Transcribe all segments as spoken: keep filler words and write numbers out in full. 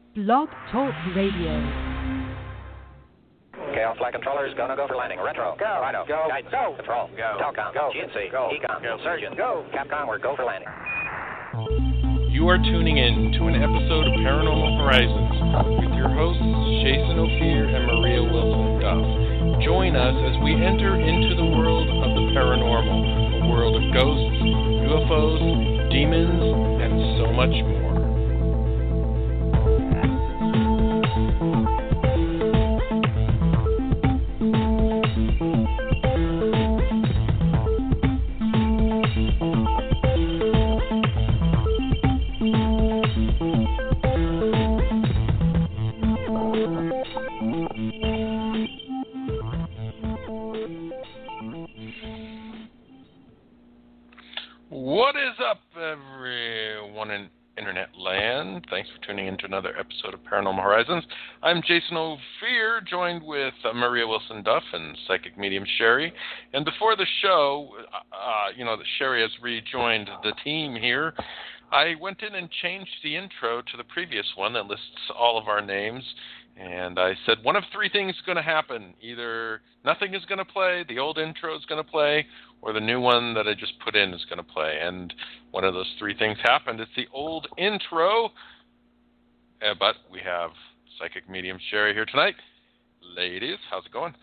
Blog Talk Radio. Chaos Flight Controllers, gonna go for landing. Retro, go. Rhino, Go. Guidance, Go. Control, Go. Telcom, Go. G N C, Go. Econ, Go. Surgeon, Go. Capcom, we're go for landing. You are tuning in to an episode of Paranormal Horizons with your hosts, Jason Ophir and Maria Wilson Duff. Join us as we enter into the world of the paranormal, a world of ghosts, U F Os, demons, and so much more. What is up, everyone in Internet land? Thanks for tuning in to another episode of Paranormal Horizons. I'm Jason Ophir, joined with uh, Maria Wilson Duff and psychic medium Sherry. And before the show, uh, you know, that Sherry has rejoined the team here, I went in and changed the intro to the previous one that lists all of our names. And I said one of three things is going to happen. Either nothing is going to play, the old intro is going to play, or the new one that I just put in is going to play. And one of those three things happened. It's the old intro. Uh, but we have psychic medium Sherry here tonight. Ladies, how's it going?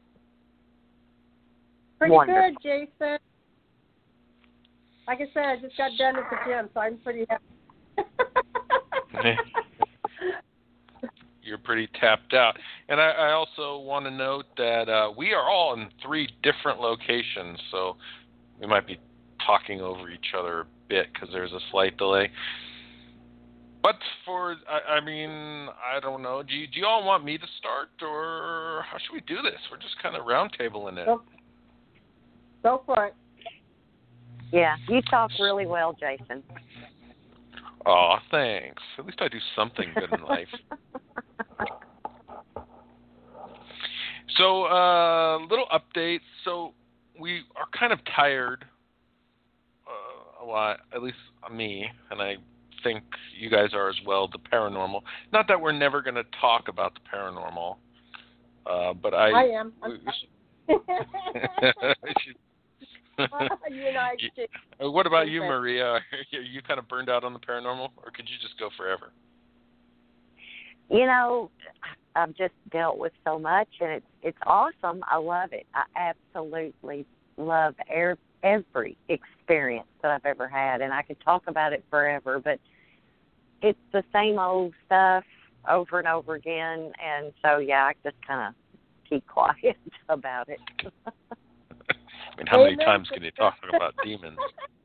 Pretty Wonderful. good, Jason. Like I said, I just got done at the gym, so I'm pretty happy. You're pretty tapped out. And I, I also want to note that uh, we are all in three different locations, so we might be talking over each other a bit because there's a slight delay. But for, I, I mean, I don't know. Do you, do you all want me to start, or how should we do this? We're just kind of roundtabling it. Go, go for it. Yeah, you talk really well, Jason. Aw, thanks. At least I do something good in life. So, a uh, little update. So, we are kind of tired, uh, a lot, at least me, and I think you guys are as well, the paranormal. Not that we're never going to talk about the paranormal, uh, but I... I am. I'm we, you and I exchange. What about you, Maria? Are you kind of burned out on the paranormal, or could you just go forever? You know, I've just dealt with so much, and it's it's awesome. I love it. I absolutely love er- every experience that I've ever had, and I could talk about it forever, but it's the same old stuff over and over again, and so, yeah, I just kind of keep quiet about it. I mean, how many times can you talk about demons?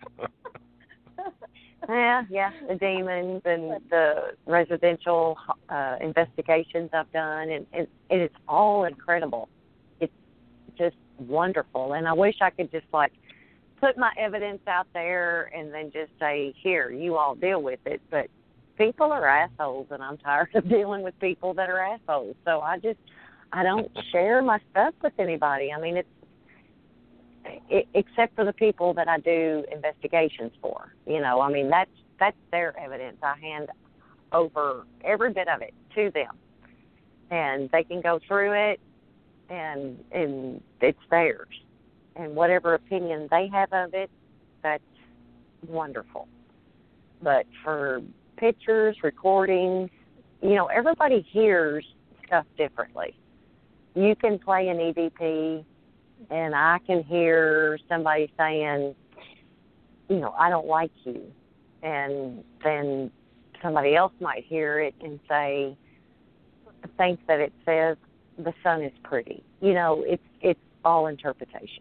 Yeah, yeah, the demons and the residential uh, investigations I've done, and, and it's all incredible. It's just wonderful, and I wish I could just, like, put my evidence out there and then just say, here, you all deal with it, but people are assholes, and I'm tired of dealing with people that are assholes, so I just, I don't share my stuff with anybody. I mean, it's, It, except for the people that I do investigations for. You know, I mean, that's, that's their evidence. I hand over every bit of it to them, and they can go through it, and and it's theirs. And whatever opinion they have of it, that's wonderful. But for pictures, recordings, you know, everybody hears stuff differently. You can play an E V P, and I can hear somebody saying, you know, I don't like you. And then somebody else might hear it and say, think that it says the sun is pretty. You know, it's it's all interpretation.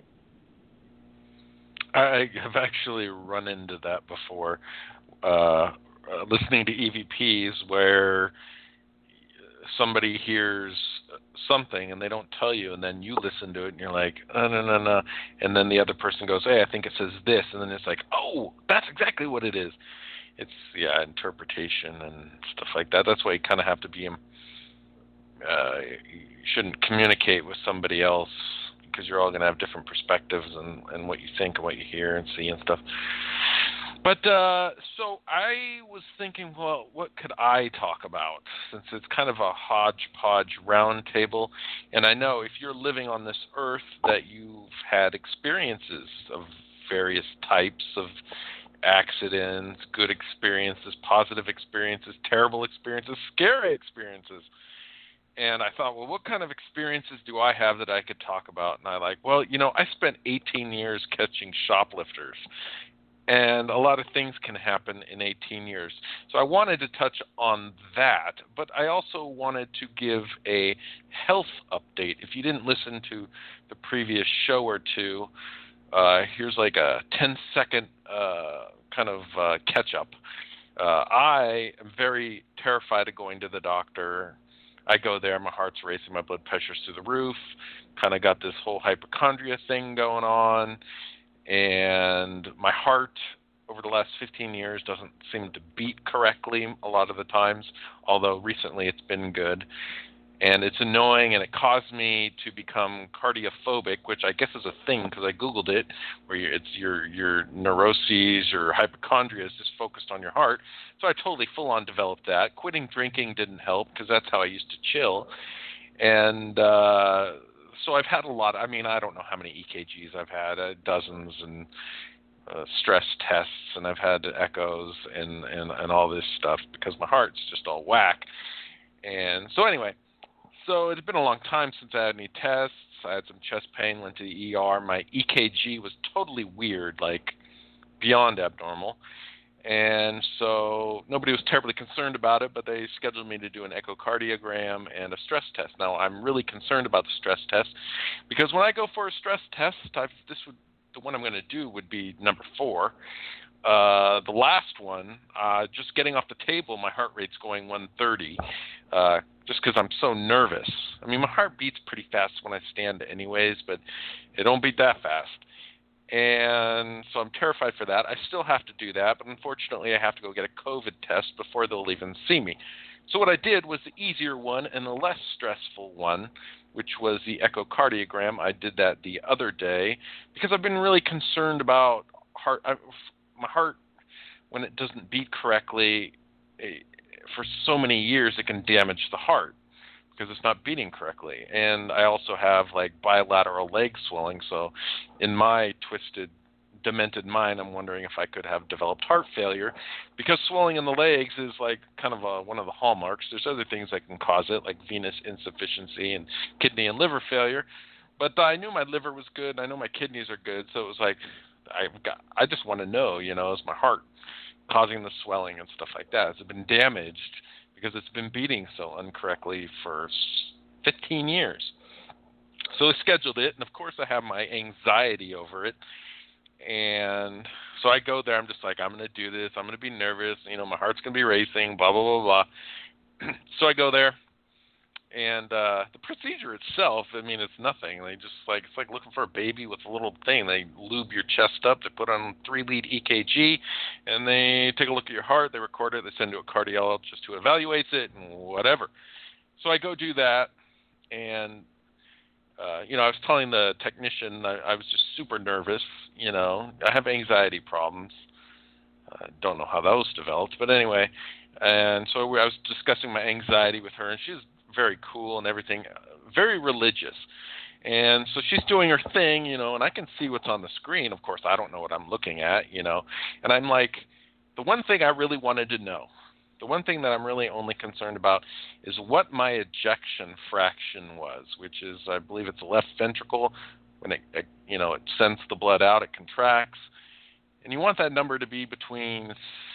I have actually run into that before, uh, uh, listening to E V Ps where somebody hears something and they don't tell you, and then you listen to it and you're like, oh, no, no, no. And then the other person goes, hey, I think it says this. And then it's like, oh, that's exactly what it is. It's, yeah, interpretation and stuff like that. That's why you kind of have to be, uh, you shouldn't communicate with somebody else because you're all going to have different perspectives and, and what you think and what you hear and see and stuff. But uh, so I was thinking, well, what could I talk about? Since it's kind of a hodgepodge round table, and I know if you're living on this earth that you've had experiences of various types of accidents, good experiences, positive experiences, terrible experiences, scary experiences. And I thought, well, what kind of experiences do I have that I could talk about? And I like, well, you know, I spent eighteen years catching shoplifters. And a lot of things can happen in eighteen years. So I wanted to touch on that, but I also wanted to give a health update. If you didn't listen to the previous show or two, uh, here's like a ten-second uh, kind of uh, catch-up. Uh, I am very terrified of going to the doctor. I go there, my heart's racing, my blood pressure's through the roof, kind of got this whole hypochondria thing going on. And my heart over the last fifteen years doesn't seem to beat correctly a lot of the times, although recently it's been good. And it's annoying, and it caused me to become cardiophobic, which I guess is a thing because I Googled it, where you, it's your, your neuroses or hypochondria is just focused on your heart. So I totally full-on developed that. Quitting drinking didn't help because that's how I used to chill. And uh So I've had a lot. I mean, I don't know how many E K Gs I've had, uh, dozens, and uh, stress tests, and I've had echoes and, and, and all this stuff because my heart's just all whack. And so anyway, so it's been a long time since I had any tests. I had some chest pain, went to the E R. My E K G was totally weird, like beyond abnormal. And so nobody was terribly concerned about it, but they scheduled me to do an echocardiogram and a stress test. Now, I'm really concerned about the stress test because when I go for a stress test, I've, this would the one I'm going to do would be number four. Uh, the last one, uh, just getting off the table, my heart rate's going one thirty, uh, just because I'm so nervous. I mean, my heart beats pretty fast when I stand anyways, but it don't beat that fast. And so I'm terrified for that. I still have to do that, but unfortunately I have to go get a COVID test before they'll even see me. So what I did was the easier one and the less stressful one, which was the echocardiogram. I did that the other day because I've been really concerned about heart. I, my heart, when it doesn't beat correctly, it, for so many years it can damage the heart because it's not beating correctly. And I also have like bilateral leg swelling. So in my twisted, demented mind, I'm wondering if I could have developed heart failure because swelling in the legs is like kind of a, one of the hallmarks. There's other things that can cause it, like venous insufficiency and kidney and liver failure. But I knew my liver was good. I know my kidneys are good. So it was like, I've got, I just want to know, you know, is my heart causing the swelling and stuff like that? Has it been damaged? Because it's been beating so incorrectly for fifteen years. So I scheduled it, and of course I have my anxiety over it. And so I go there, I'm just like, I'm going to do this, I'm going to be nervous, you know, my heart's going to be racing, blah, blah, blah, blah. So I go there, and uh, the procedure itself, I mean, it's nothing. They just like, it's like looking for a baby with a little thing. They lube your chest up, they put on three lead E K G, and they take a look at your heart, they record it, they send it to a cardiologist who evaluates it, and whatever. So I go do that, and, uh, you know, I was telling the technician I, I was just super nervous, you know. I have anxiety problems. I uh, don't know how those developed, but anyway. And so I was discussing my anxiety with her, and she was very cool and everything, very religious. And so she's doing her thing, you know, and I can see what's on the screen. Of course, I don't know what I'm looking at, you know. And I'm like, the one thing I really wanted to know, the one thing that I'm really only concerned about is what my ejection fraction was, which is, I believe it's the left ventricle. When it, it, you know, it sends the blood out, it contracts. And you want that number to be between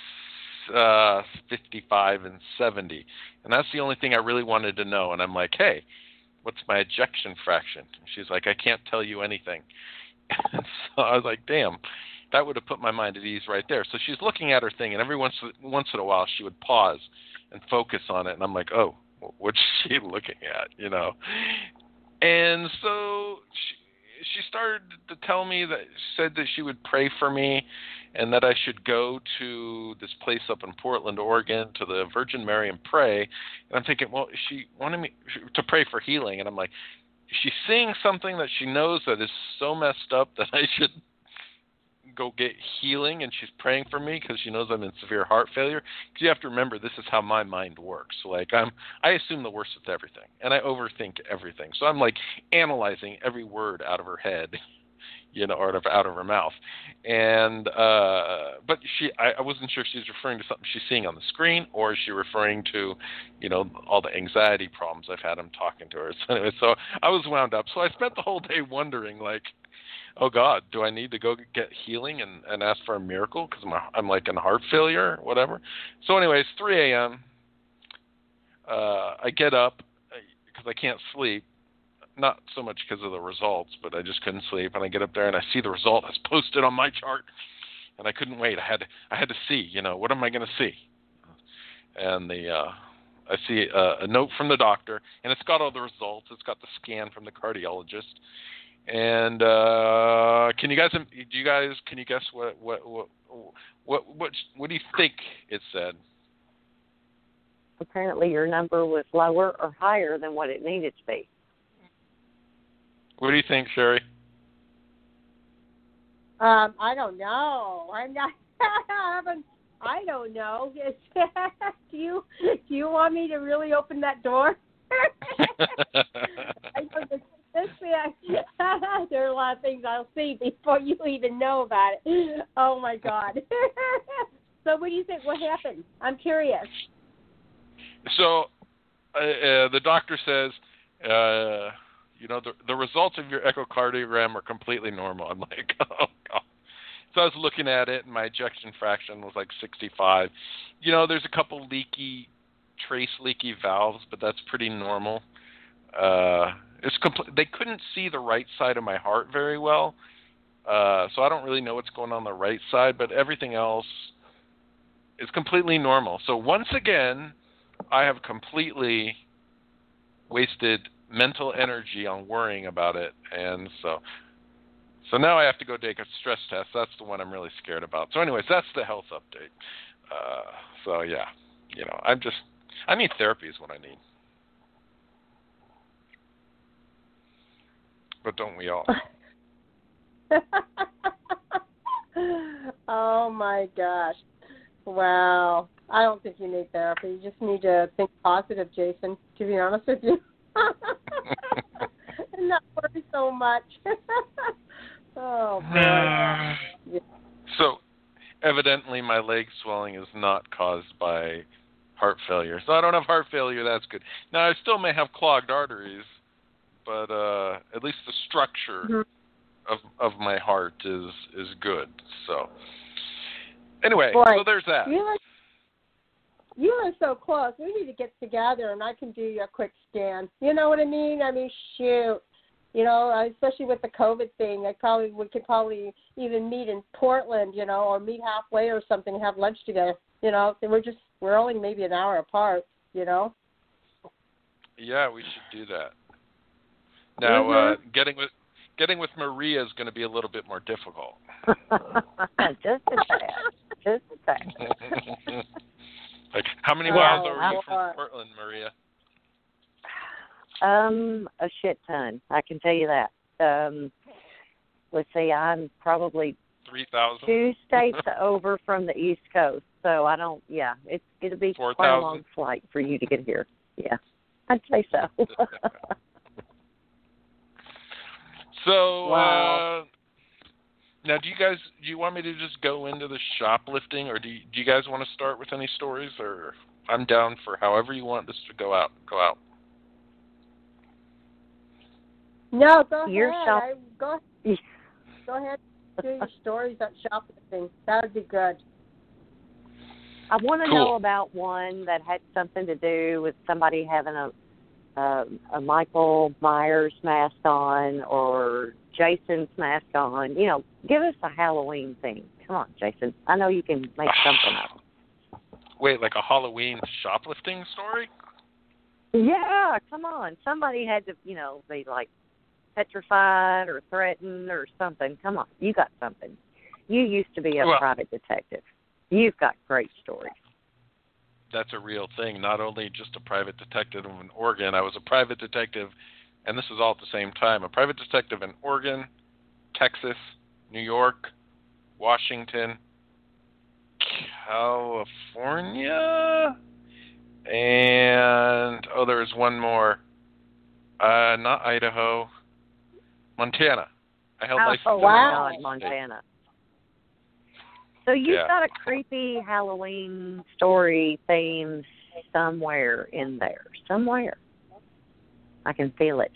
uh, fifty-five and seventy. And that's the only thing I really wanted to know. And I'm like, hey, what's my ejection fraction? And she's like, I can't tell you anything. And so I was like, damn, that would have put my mind at ease right there. So she's looking at her thing, and every once, once in a while she would pause and focus on it. And I'm like, oh, what's she looking at, you know? And so she, she started to tell me that, said that she would pray for me and that I should go to this place up in Portland, Oregon, to the Virgin Mary and pray. And I'm thinking, well, she wanted me to pray for healing. And I'm like, is she seeing something that she knows that is so messed up that I should go get healing, and she's praying for me because she knows I'm in severe heart failure. Because you have to remember, this is how my mind works. So, like, I'm, I assume the worst with everything, and I overthink everything. So I'm like analyzing every word out of her head, you know, or out of, out of her mouth. And uh, but she, I, I wasn't sure if she was referring to something she's seeing on the screen, or is she referring to, you know, all the anxiety problems I've had. I'm talking to her. So anyway, so I was wound up. So I spent the whole day wondering, like, oh God, do I need to go get healing and, and ask for a miracle because I'm, I'm like in heart failure or whatever? So anyway, it's three a.m. Uh, I get up because I can't sleep, not so much because of the results, but I just couldn't sleep. And I get up there and I see the result as posted on my chart, and I couldn't wait. I had to, I had to see, you know, what am I going to see? And the uh, I see a, a note from the doctor, and it's got all the results. It's got the scan from the cardiologist. And uh, can you guys, do you guys, can you guess what, what, what, what, what, what do you think it said? Apparently, your number was lower or higher than what it needed to be. What do you think, Sherry? Um, I don't know. I'm not. I haven't. I don't know. do you do you want me to really open that door? I know this, this, there are a lot of things I'll see before you even know about it. Oh my God. So what do you think? What happened? I'm curious. So uh, uh, the doctor says, uh, you know, the, the results of your echocardiogram are completely normal. I'm like, oh God. So I was looking at it, and my ejection fraction was like sixty-five. You know, there's a couple leaky, trace leaky valves, but that's pretty normal. Uh, it's compl- They couldn't see the right side of my heart very well, uh, so I don't really know what's going on, on the right side, but everything else is completely normal. So once again, I have completely wasted mental energy on worrying about it, and so... So now I have to go take a stress test. That's the one I'm really scared about. So anyways, that's the health update. Uh, so yeah, you know, I'm just, I need therapy is what I need. But don't we all? Oh my gosh. Wow. I don't think you need therapy. You just need to think positive, Jason, to be honest with you. And not worry so much. Oh, boy. Yeah. So, evidently, my leg swelling is not caused by heart failure. So I don't have heart failure. That's good. Now, I still may have clogged arteries, but uh, at least the structure mm-hmm. of of my heart is is good. So, anyway, boy, so there's that. You are, you are so close. We need to get together, and I can do you a quick scan. You know what I mean? I mean, shoot. You know, especially with the COVID thing, I probably we could probably even meet in Portland, you know, or meet halfway or something, have lunch together. You know, we're just we're only maybe an hour apart. You know. Yeah, we should do that. Now, mm-hmm. uh, getting with getting with Maria is going to be a little bit more difficult. Just a tad. Just a tad. Like, how many miles well, are you from Portland, Maria? Um, a shit ton. I can tell you that. Um, let's see, I'm probably three thousand two states over from the East Coast, so I don't. Yeah, it's it'll be Four quite thousand? a long flight for you to get here. Yeah, I'd say so. So, wow. uh, now, do you guys do you want me to just go into the shoplifting, or do you, do you guys want to start with any stories? Or I'm down for however you want this to go out. Go out. No, go Your ahead. shop- I, go, go ahead and do your stories on shoplifting. That would be good. I want to cool. know about one that had something to do with somebody having a uh, a Michael Myers mask on or Jason's mask on. You know, give us a Halloween thing. Come on, Jason. I know you can make something up. Wait, like a Halloween shoplifting story? Yeah, come on. Somebody had to, you know, be like, petrified or threatened or something. Come on, you got something. You used to be a well, private detective. You've got great stories. That's a real thing. Not only just a private detective in Oregon, I was a private detective, and this is all at the same time, a private detective in Oregon, Texas, New York, Washington, California, and oh, there was one more. Uh, not Idaho, Montana. I held Oh, license oh in wow, Montana. Montana. So you've Yeah. got a creepy Halloween story theme somewhere in there. Somewhere. I can feel it.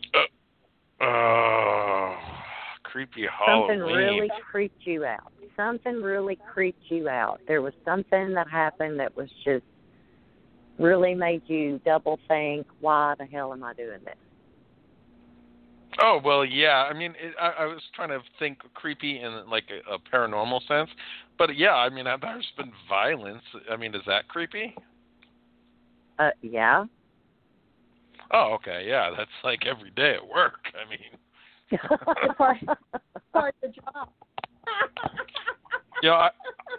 Oh, creepy Halloween. Something really creeped you out. Something really creeped you out. There was something that happened that was just really made you double think, why the hell am I doing this? Oh, well, yeah. I mean, it, I, I was trying to think creepy in like a, a paranormal sense. But, yeah, I mean, there's been violence. I mean, is that creepy? Uh, yeah. Oh, okay. Yeah, that's like every day at work. I mean. part, part of the job. You know, I,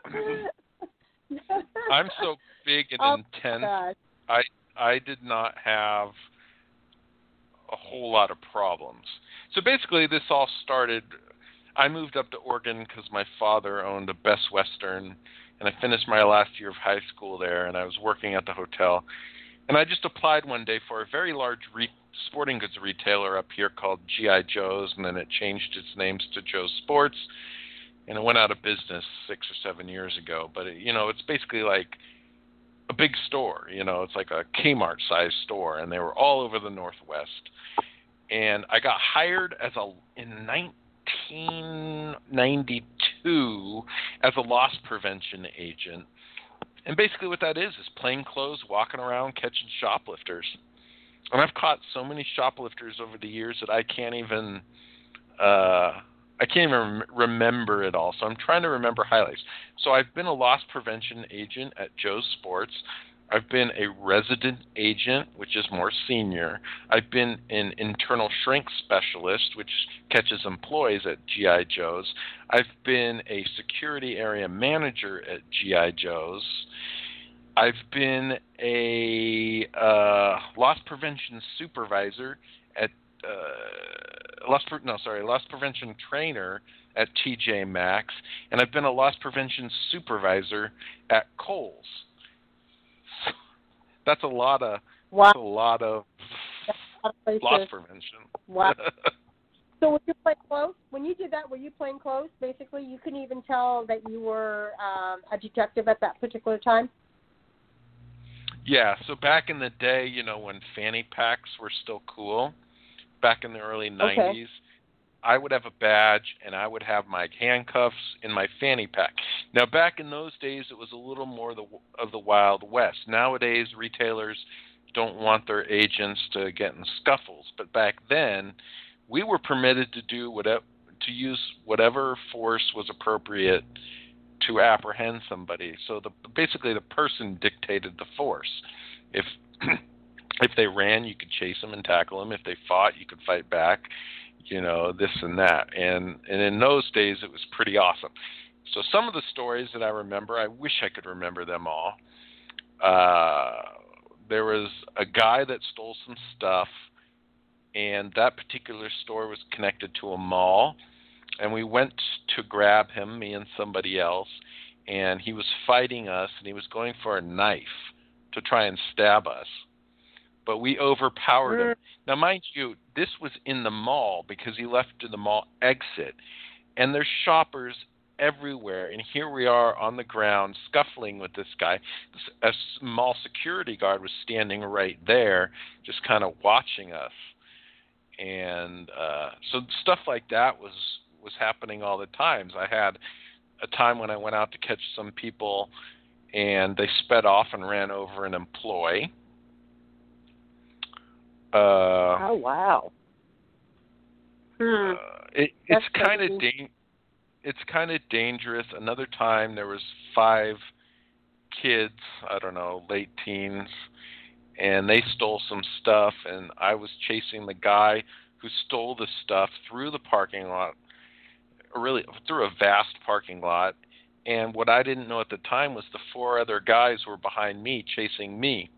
I'm so big and Oh, intense. God. I I did not have a whole lot of problems. So basically, this all started. I moved up to Oregon because my father owned a Best Western, and I finished my last year of high school there, and I was working at the hotel. And I just applied one day for a very large re- sporting goods retailer up here called G I. Joe's, and then it changed its names to Joe's Sports, and it went out of business six or seven years ago. But, it, you know, it's basically like a big store. You know, it's like a Kmart-sized store, and they were all over the Northwest. And I got hired as a in nineteen ninety-two as a loss prevention agent. And basically what that is is plain clothes, walking around, catching shoplifters. And I've caught so many shoplifters over the years that I can't even uh, I can't even rem- remember it all. So I'm trying to remember highlights. So I've been a loss prevention agent at Joe's Sports. I've been a resident agent, which is more senior. I've been an internal shrink specialist, which catches employees at G I. Joe's. I've been a security area manager at G I. Joe's. I've been a uh, loss prevention supervisor at uh, loss pre- no sorry loss prevention trainer at T J Maxx, and I've been a loss prevention supervisor at Kohl's. That's a lot of Wow. that's a lot of Places. loss prevention. Wow. So were you playing close? When you did that, were you playing close? Basically, you couldn't even tell that you were um, a detective at that particular time? Yeah, so back in the day, you know, when fanny packs were still cool, back in the early nineties, I would have a badge and I would have my handcuffs in my fanny pack. Now, back in those days, it was a little more the, of the Wild West. Nowadays, retailers don't want their agents to get in scuffles. But back then, we were permitted to do whatever, to use whatever force was appropriate to apprehend somebody. So the, basically, the person dictated the force. If if they ran, you could chase them and tackle them. If they fought, you could fight back. You know, this and that. And and in those days, it was pretty awesome. So some of the stories that I remember, I wish I could remember them all. Uh, there was a guy that stole some stuff, and that particular store was connected to a mall. And we went to grab him, me and somebody else, and he was fighting us, and he was going for a knife to try and stab us. But we overpowered him. Now, mind you, this was in the mall because he left to the mall exit. And there's shoppers everywhere. And here we are on the ground scuffling with this guy. A mall security guard was standing right there just kind of watching us. And uh, so stuff like that was, was happening all the times. I had a time when I went out to catch some people and they sped off and ran over an employee. Uh, oh, wow. Hmm. Uh, it, it's That's kind of crazy. da- it's kind of dangerous. Another time there was five kids, I don't know, late teens, and they stole some stuff, and I was chasing the guy who stole the stuff through the parking lot, or really through a vast parking lot. And what I didn't know at the time was the four other guys were behind me chasing me.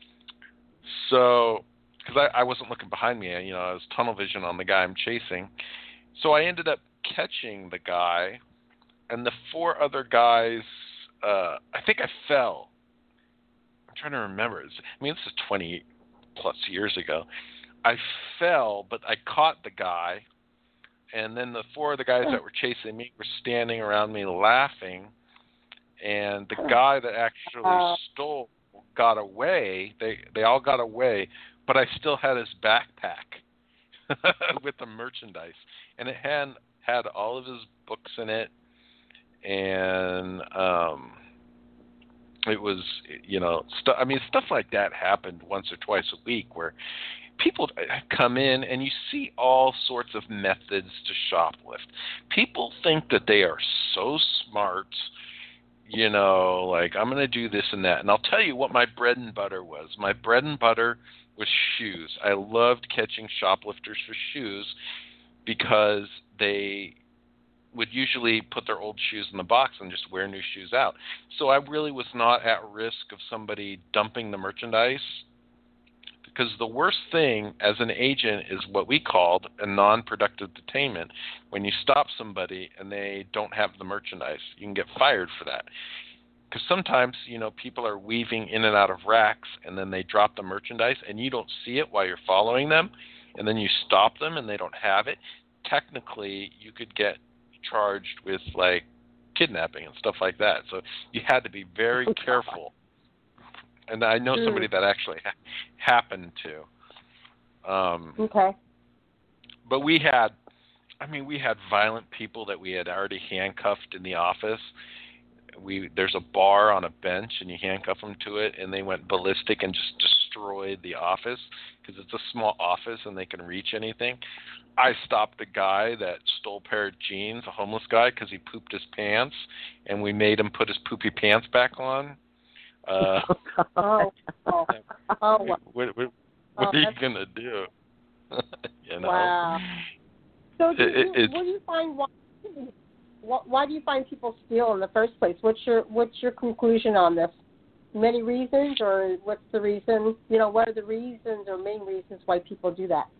So, because I, I wasn't looking behind me, you know, I was tunnel vision on the guy I'm chasing. So I ended up catching the guy, and the four other guys, uh, I think I fell. I'm trying to remember. It's, I mean, this is twenty plus years ago. I fell, but I caught the guy, and then the four of the guys that were chasing me were standing around me laughing, and the guy that actually uh, stole got away. They they all got away, but I still had his backpack with the merchandise, and it had had all of his books in it, and um, it was, you know, stu- I mean, stuff like that happened once or twice a week where people come in and you see all sorts of methods to shoplift. People think that they are so smart, you know, like, I'm going to do this and that. And I'll tell you what my bread and butter was. My bread and butter was shoes. I loved catching shoplifters for shoes because they would usually put their old shoes in the box and just wear new shoes out. So I really was not at risk of somebody dumping the merchandise, because the worst thing as an agent is what we called a non-productive detainment. When you stop somebody and they don't have the merchandise, you can get fired for that. Because sometimes, you know, people are weaving in and out of racks, and then they drop the merchandise, and you don't see it while you're following them, and then you stop them and they don't have it. Technically, you could get charged with, like, kidnapping and stuff like that. So you had to be very careful. And I know somebody that actually ha- happened to. Um, okay. But we had, I mean, we had violent people that we had already handcuffed in the office. We There's a bar on a bench, and you handcuff them to it, and they went ballistic and just destroyed the office because it's a small office and they can reach anything. I stopped a guy that stole a pair of jeans, a homeless guy, because he pooped his pants, and we made him put his poopy pants back on. Uh, oh, oh, oh, what, what, what oh, are you going to do? you know? Wow. So do it, you, it's, what do you find, why, why do you find people steal in the first place? What's your, what's your conclusion on this? Many reasons, or what's the reason? You know, what are the reasons or main reasons why people do that?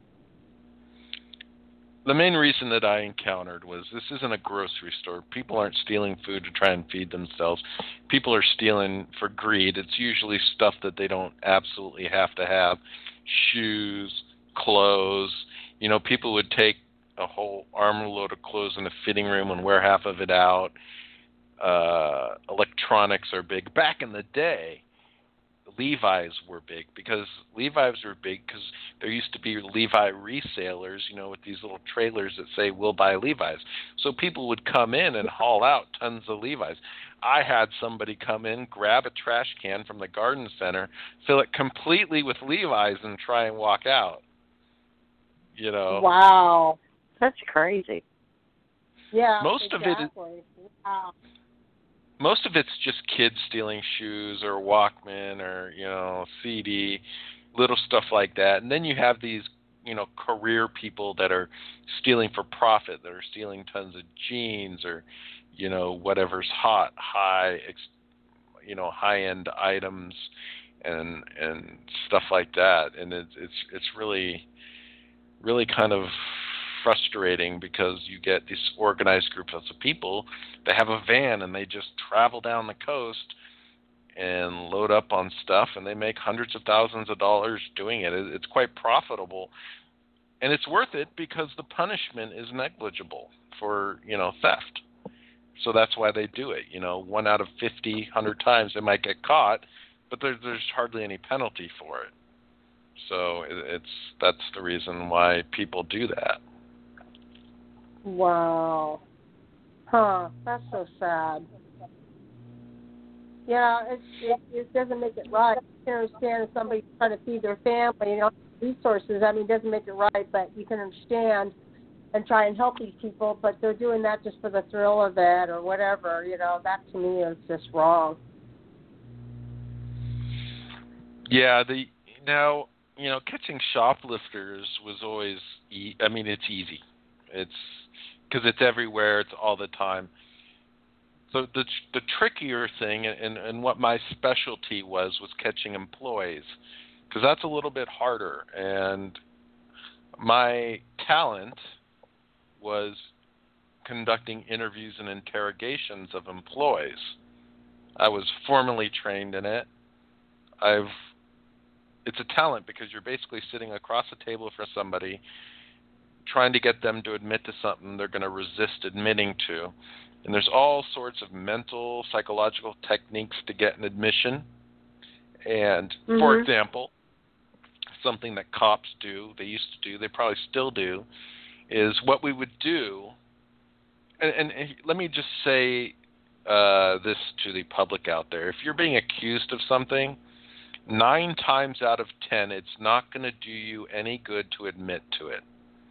The main reason that I encountered was this isn't a grocery store. People aren't stealing food to try and feed themselves. People are stealing for greed. It's usually stuff that they don't absolutely have to have. Shoes, clothes. You know, people would take a whole armload of clothes in a fitting room and wear half of it out. Uh, electronics are big. Back in the day, Levi's were big because Levi's were big because there used to be Levi resellers, you know, with these little trailers that say, we'll buy Levi's. So people would come in and haul out tons of Levi's. I had somebody come in, grab a trash can from the garden center, fill it completely with Levi's, and try and walk out. You know? Wow. That's crazy. Yeah, Most exactly. of it is, wow. Most of it's just kids stealing shoes or Walkman or, you know, C D, little stuff like that. And then you have these, you know, career people that are stealing for profit, that are stealing tons of jeans or, you know, whatever's hot, high, you know, high-end items and and stuff like that. And it's it's it's really, really kind of frustrating because you get these organized groups of people that have a van and they just travel down the coast and load up on stuff, and they make hundreds of thousands of dollars doing it. It's quite profitable, and it's worth it because the punishment is negligible for, you know, theft. So that's why they do it. You know, one out of fifty, one hundred times they might get caught, but there, there's hardly any penalty for it. So it's that's the reason why people do that. Wow. Huh. That's so sad. Yeah, it, it, it doesn't make it right. You can understand if somebody's trying to feed their family, you know, resources. I mean, it doesn't make it right, but you can understand and try and help these people, but they're doing that just for the thrill of it or whatever. You know, that to me is just wrong. Yeah, the now, you know, catching shoplifters was always, e- I mean, it's easy. It's because it's everywhere, it's all the time. So the the trickier thing, and, and what my specialty was, was catching employees, because that's a little bit harder. And my talent was conducting interviews and interrogations of employees. I was formally trained in it. I've it's a talent because you're basically sitting across a table from somebody trying to get them to admit to something they're going to resist admitting to. And there's all sorts of mental, psychological techniques to get an admission. And, mm-hmm. for example, something that cops do, they used to do, they probably still do, is what we would do. And, and, and let me just say uh, this to the public out there. If you're being accused of something, nine times out of ten, it's not going to do you any good to admit to it.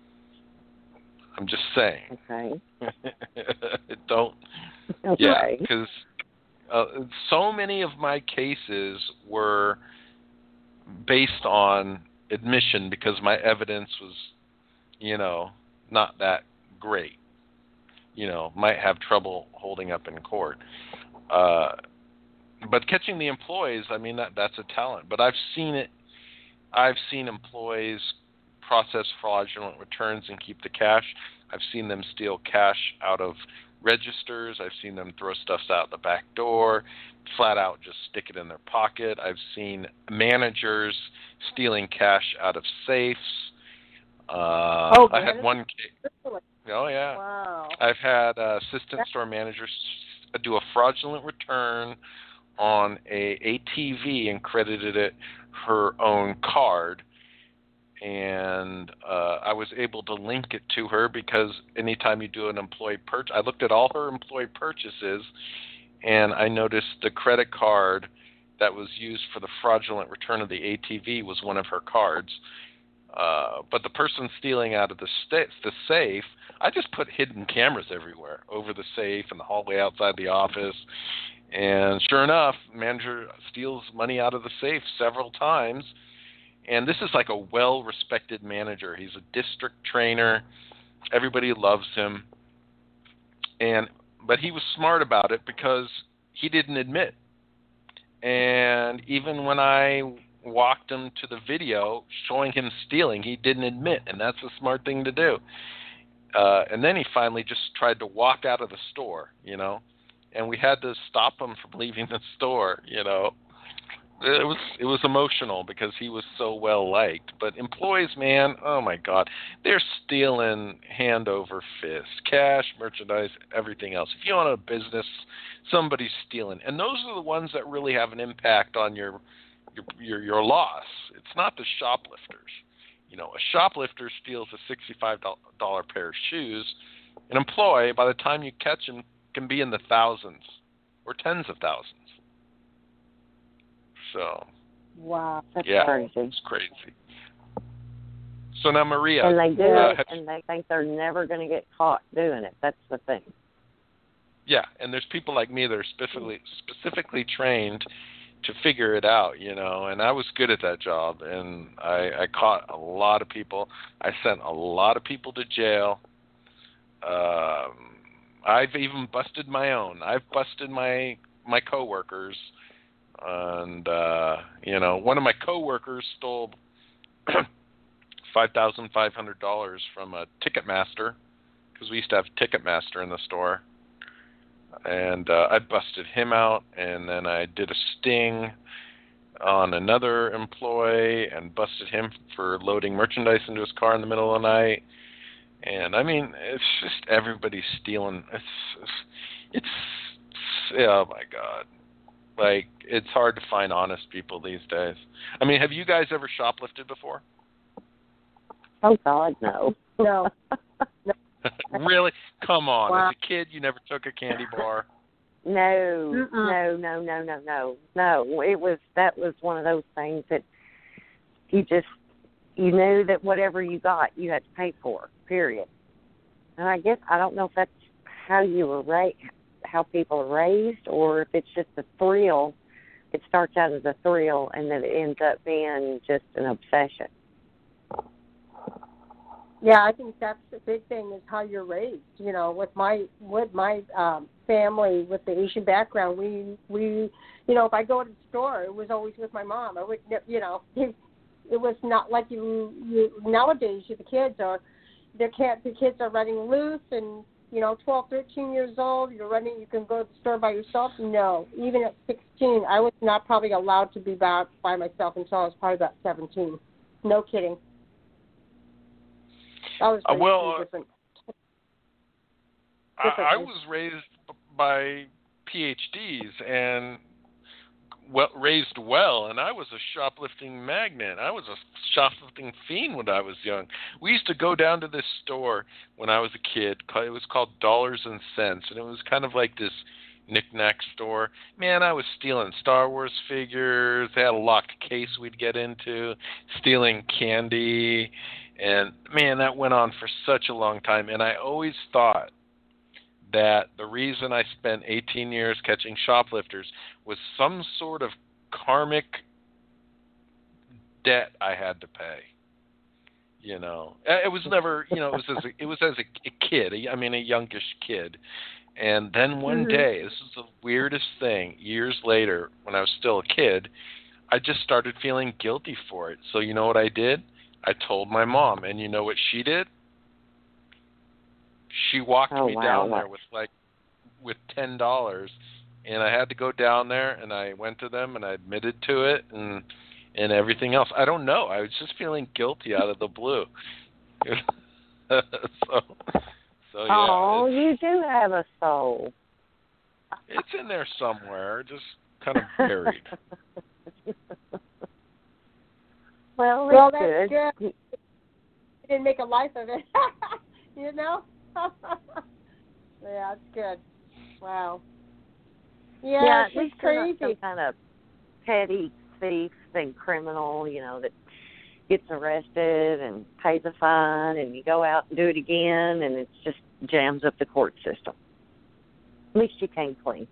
I'm just saying. Okay. Don't. Okay. Yeah, because uh, so many of my cases were based on admission because my evidence was, you know, not that great. You know, might have trouble holding up in court. Uh, but catching the employees, I mean, that that's a talent. But I've seen it. I've seen employees process fraudulent returns and keep the cash. I've seen them steal cash out of registers. I've seen them throw stuff out the back door, flat out just stick it in their pocket. I've seen managers stealing cash out of safes. Uh, oh, I had one case. Oh, yeah. Wow. I've had uh, assistant store managers do a fraudulent return on a A T V and credited it her own card. And uh, I was able to link it to her because anytime you do an employee purchase, I looked at all her employee purchases, and I noticed the credit card that was used for the fraudulent return of the A T V was one of her cards. Uh, but the person stealing out of the, sta- the safe, I just put hidden cameras everywhere, over the safe and the hallway outside the office. And sure enough, the manager steals money out of the safe several times. And this is like a well-respected manager. He's a district trainer. Everybody loves him. And but he was smart about it because he didn't admit. And even when I walked him to the video showing him stealing, he didn't admit, and that's a smart thing to do. Uh, and then he finally just tried to walk out of the store, you know, and we had to stop him from leaving the store, you know. It was it was emotional because he was so well liked. But employees, man, oh my God, they're stealing hand over fist, cash, merchandise, everything else. If you own a business, somebody's stealing, and those are the ones that really have an impact on your your your, your loss. It's not the shoplifters. You know, a shoplifter steals a sixty-five dollars pair of shoes. An employee, by the time you catch him, can be in the thousands or tens of thousands. So, wow, that's yeah, crazy. It's crazy. So now, Maria, and they do uh, it, and they think they're never going to get caught doing it. That's the thing. Yeah, and there's people like me that are specifically specifically trained to figure it out, you know. And I was good at that job, and I, I caught a lot of people. I sent a lot of people to jail. Um, I've even busted my own. I've busted my my coworkers. And, uh, you know, one of my coworkers stole five thousand five hundred dollars from a Ticketmaster, because we used to have Ticketmaster in the store. And uh, I busted him out, and then I did a sting on another employee and busted him for loading merchandise into his car in the middle of the night. And, I mean, it's just everybody stealing. It's, it's, it's oh, my God. Like, it's hard to find honest people these days. I mean, have you guys ever shoplifted before? Oh, God, no. No. no. Really? Come on. Wow. As a kid, you never took a candy bar? No, Mm-mm. no, no, no, no, no, no. It was, that was one of those things that you just, you knew that whatever you got, you had to pay for, period. And I guess, I don't know if that's how you were raised, how people are raised, or if it's just a thrill. It starts out as a thrill, and then it ends up being just an obsession. Yeah, I think that's the big thing is how you're raised. You know, with my with my um, family with the Asian background, we we you know, if I go to the store, it was always with my mom. I would, you know, it, it was not like you, you nowadays. You the kids are, they can't. The kids are running loose, and you know, twelve, thirteen years old, you're running, you can go to the store by yourself. No, even at sixteen, I was not probably allowed to be back by myself until I was probably about seventeen. No kidding. That was uh, well, different. I, I was raised by P H Ds and well, raised well, and I was a shoplifting magnate. I was a shoplifting fiend when I was young. We used to go down to this store when I was a kid. It was called Dollars and Cents, and it was kind of like this knick-knack store. Man, I was stealing Star Wars figures. They had a locked case we'd get into, stealing candy, and man, that went on for such a long time. And I always thought that the reason I spent eighteen years catching shoplifters was some sort of karmic debt I had to pay. You know, it was never, you know, it was as a, it was as a, a kid. I mean, a youngish kid. And then one mm-hmm. day, this is the weirdest thing. Years later, when I was still a kid, I just started feeling guilty for it. So you know what I did? I told my mom, and you know what she did? She walked oh, me wow. down there with like with ten dollars, and I had to go down there, and I went to them, and I admitted to it, and and everything else. I don't know. I was just feeling guilty out of the blue. so, so yeah. Oh, you do have a soul. It's in there somewhere, just kind of buried. well, well, that's that's good. good. You didn't make a life of it, you know. Yeah, it's good. Wow. Yeah, yeah it's at least crazy. you're not some kind of petty thief and criminal, you know, that gets arrested and pays a fine, and you go out and do it again, and it just jams up the court system. At least you came clean.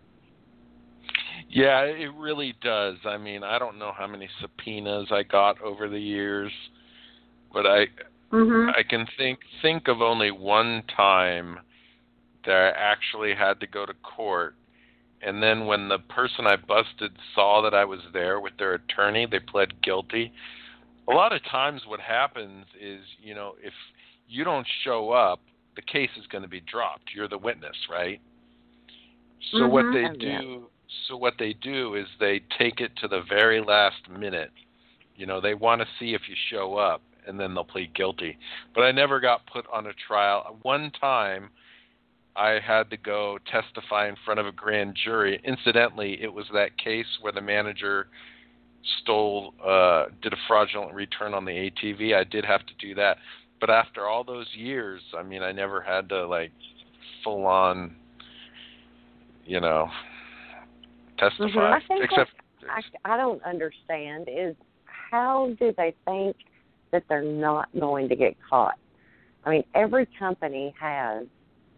Yeah, it really does. I mean, I don't know how many subpoenas I got over the years, but I mm-hmm. I can think think of only one time that I actually had to go to court, and then when the person I busted saw that I was there with their attorney, they pled guilty. A lot of times what happens is, you know, if you don't show up, the case is going to be dropped. You're the witness, right? So mm-hmm. what they Oh, do yeah. so what they do is they take it to the very last minute. You know, they want to see if you show up, and then they'll plead guilty. But I never got put on a trial. One time I had to go testify in front of a grand jury. Incidentally, it was that case where the manager stole, uh, did a fraudulent return on the A T V. I did have to do that. But after all those years, I mean, I never had to, like, full on, you know, testify. Mm-hmm. I think Except what I, I don't understand is how do they think that they're not going to get caught? I mean, every company has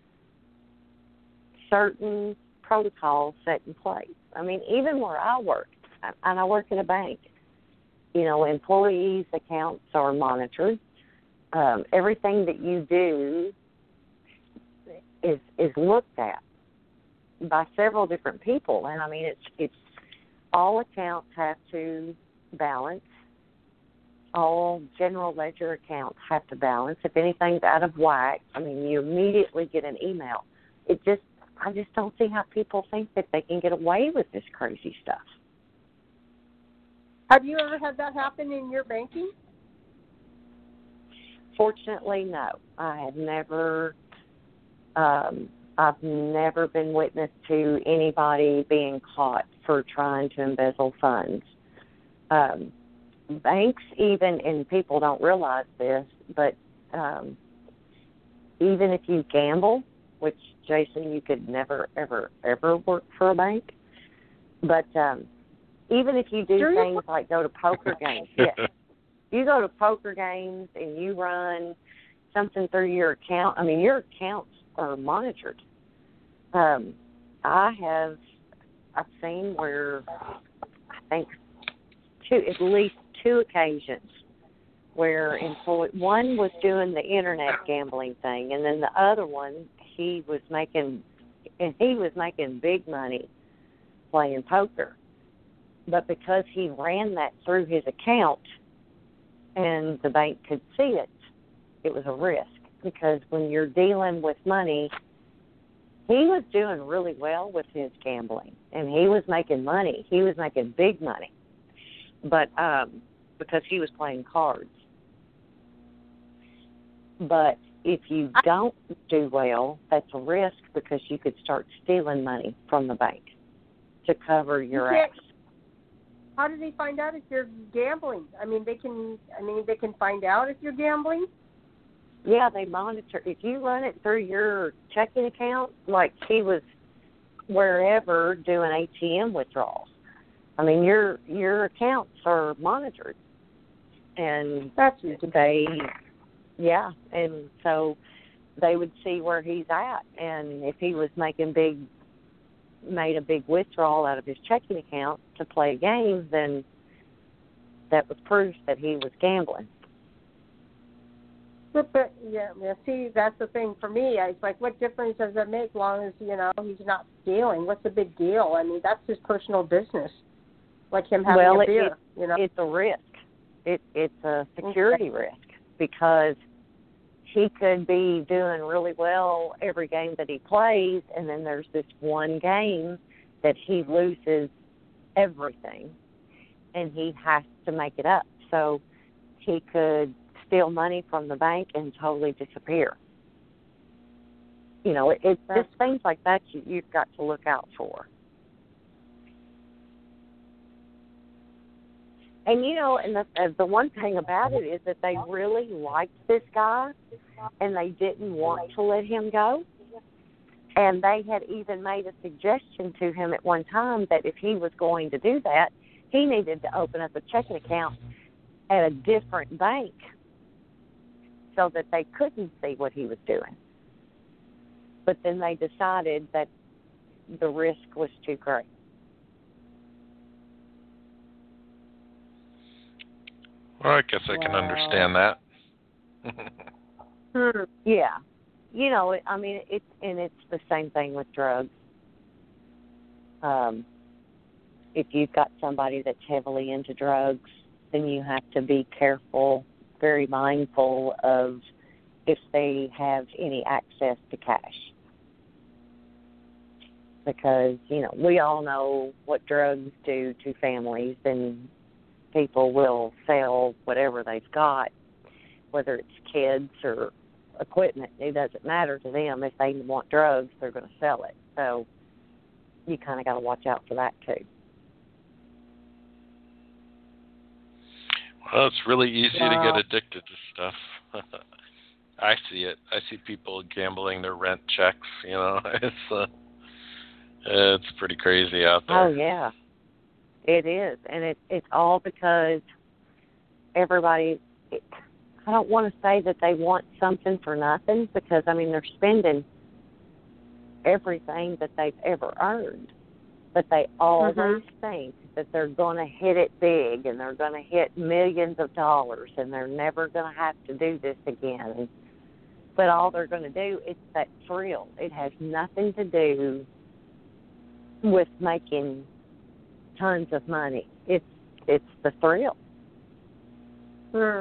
certain protocols set in place. I mean, even where I work, and I work in a bank, you know, employees' accounts are monitored. Um, everything that you do is is looked at by several different people, and I mean, it's it's all accounts have to balance. All general ledger accounts have to balance. If anything's out of whack, I mean, you immediately get an email. It just, I just don't see how people think that they can get away with this crazy stuff. Have you ever had that happen in your banking? Fortunately, no. I have never, um, I've never been witness to anybody being caught for trying to embezzle funds. Um, banks even, and people don't realize this, but um, even if you gamble, which, Jason, you could never, ever, ever work for a bank, but um, even if you do sure things like go to poker games, yes. You go to poker games and you run something through your account. I mean, your accounts are monitored. Um, I have, I've seen where I think two, at least two occasions where employee one was doing the internet gambling thing, and then the other one he was making, and he was making big money playing poker. But because he ran that through his account and the bank could see it, it was a risk. because when you're dealing with money, he was doing really well with his gambling, and he was making money. He was making big money, but um, because he was playing cards. But if you don't do well, that's a risk because you could start stealing money from the bank to cover your You ass. can't- How do they find out if you're gambling? I mean, they can. I mean, they can find out if you're gambling. Yeah, they monitor. If you run it through your checking account, like he was wherever doing A T M withdrawals, I mean, your your accounts are monitored, and That's ridiculous. they, yeah, and so they would see where he's at, and if he was making big, made a big withdrawal out of his checking account to play a game, then that was proof that he was gambling. But, but yeah, yeah, see, that's the thing for me. It's like, what difference does it make? As long as you know he's not stealing, what's the big deal? I mean, that's his personal business, like him having well, a it, beer. it, you know, it's a risk. It it's a security risk because he could be doing really well every game that he plays, and then there's this one game that he loses everything, and he has to make it up. So he could steal money from the bank and totally disappear. You know, it, it's just things like that you, you've got to look out for. And, you know, and the, uh, the one thing about it is that they really liked this guy, and they didn't want to let him go. And they had even made a suggestion to him at one time that if he was going to do that, he needed to open up a checking account at a different bank so that they couldn't see what he was doing. But then they decided that the risk was too great. Well, I guess I can Wow. understand that. hmm. Yeah. You know, it, I mean, it's and it's the same thing with drugs. Um, if you've got somebody that's heavily into drugs, then you have to be careful, very mindful of if they have any access to cash. Because, you know, we all know what drugs do to families, and people will sell whatever they've got, whether it's kids or equipment. It doesn't matter to them. If they want drugs, they're going to sell it. So you kind of got to watch out for that too. Well, it's really easy Wow. to get addicted to stuff. I see it. I see people gambling their rent checks. You know, it's uh, it's pretty crazy out there. Oh yeah, it is, and it it's all because everybody. It, I don't want to say that they want something for nothing, because I mean they're spending everything that they've ever earned, but they always Mm-hmm. think that they're going to hit it big and they're going to hit millions of dollars and they're never going to have to do this again. But all they're going to do is that thrill. It has nothing to do with making tons of money. It's it's the thrill. Hmm.